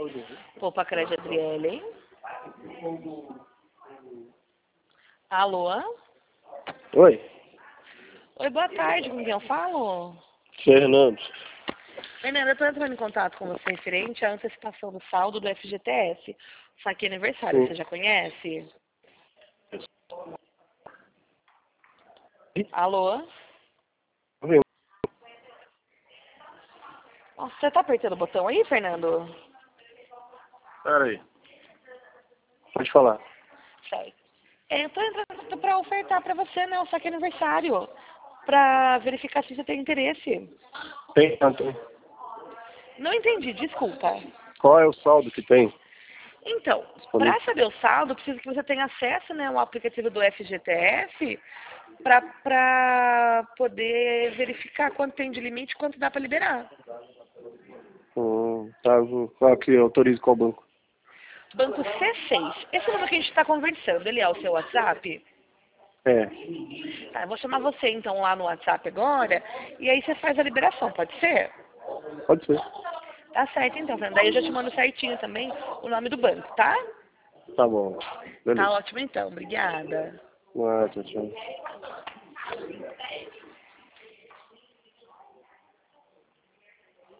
Poupa Crédito Adriele. Alô? Oi, Oi, boa tarde, com quem eu falo? Fernando. Fernanda, eu estou entrando em contato com você referente à antecipação do saldo do FGTS. Saque aniversário, você já conhece? Alô? Oi. Nossa, você tá apertando o botão aí, Fernando? Pera aí. Pode falar. Certo. Eu tô entrando para ofertar para você, né, o saque aniversário, para verificar se você tem interesse. Tem tanto. Não entendi, desculpa. Qual é o saldo que tem Então, disponível? para saber o saldo, precisa que você tenha acesso, né, ao aplicativo do FGTS para poder verificar quanto tem de limite e quanto dá para liberar. Tá, qual que autoriza qual banco? Banco C6. Esse número que a gente está conversando, ele é o seu WhatsApp? É, Tá, eu vou chamar você então lá no WhatsApp agora e aí você faz a liberação, pode ser? pode ser. Tá certo então, Fernanda. Daí eu já te mando certinho também o nome do banco, tá? Tá bom. Tá Beleza. ótimo então, obrigada. Ah, tchau, tchau.